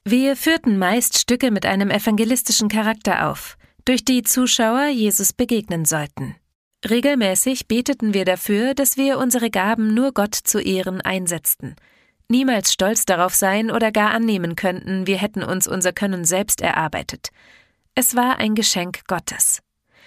Wir führten meist Stücke mit einem evangelistischen Charakter auf, durch die Zuschauer Jesus begegnen sollten. Regelmäßig beteten wir dafür, dass wir unsere Gaben nur Gott zu Ehren einsetzten, niemals stolz darauf sein oder gar annehmen könnten, wir hätten uns unser Können selbst erarbeitet. Es war ein Geschenk Gottes.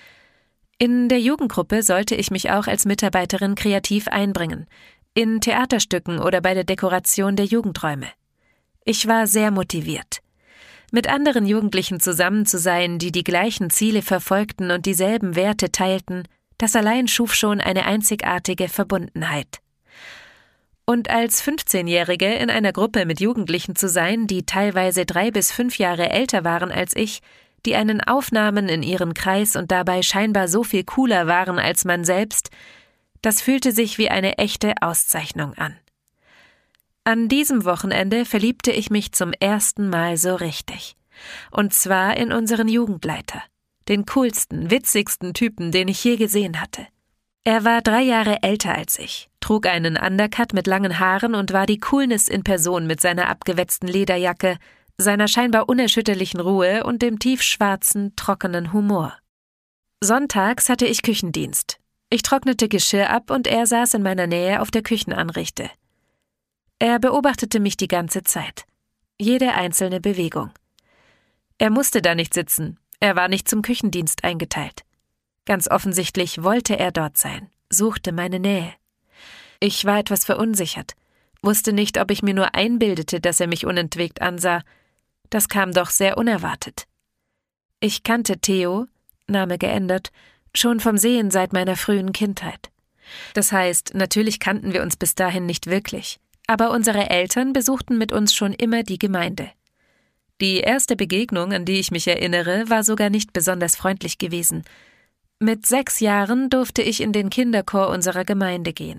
In der Jugendgruppe sollte ich mich auch als Mitarbeiterin kreativ einbringen, in Theaterstücken oder bei der Dekoration der Jugendräume. Ich war sehr motiviert. Mit anderen Jugendlichen zusammen zu sein, die die gleichen Ziele verfolgten und dieselben Werte teilten, das allein schuf schon eine einzigartige Verbundenheit. Und als 15-Jährige in einer Gruppe mit Jugendlichen zu sein, die teilweise 3 bis 5 Jahre älter waren als ich, die einen aufnahmen in ihren Kreis und dabei scheinbar so viel cooler waren als man selbst, das fühlte sich wie eine echte Auszeichnung an. An diesem Wochenende verliebte ich mich zum ersten Mal so richtig. Und zwar in unseren Jugendleiter, den coolsten, witzigsten Typen, den ich je gesehen hatte. Er war 3 Jahre älter als ich, trug einen Undercut mit langen Haaren und war die Coolness in Person mit seiner abgewetzten Lederjacke, seiner scheinbar unerschütterlichen Ruhe und dem tiefschwarzen, trockenen Humor. Sonntags hatte ich Küchendienst. Ich trocknete Geschirr ab und er saß in meiner Nähe auf der Küchenanrichte. Er beobachtete mich die ganze Zeit, jede einzelne Bewegung. Er musste da nicht sitzen, er war nicht zum Küchendienst eingeteilt. Ganz offensichtlich wollte er dort sein, suchte meine Nähe. Ich war etwas verunsichert, wusste nicht, ob ich mir nur einbildete, dass er mich unentwegt ansah. Das kam doch sehr unerwartet. Ich kannte Theo, Name geändert, schon vom Sehen seit meiner frühen Kindheit. Das heißt, natürlich kannten wir uns bis dahin nicht wirklich. Aber unsere Eltern besuchten mit uns schon immer die Gemeinde. Die erste Begegnung, an die ich mich erinnere, war sogar nicht besonders freundlich gewesen. Mit 6 Jahren durfte ich in den Kinderchor unserer Gemeinde gehen.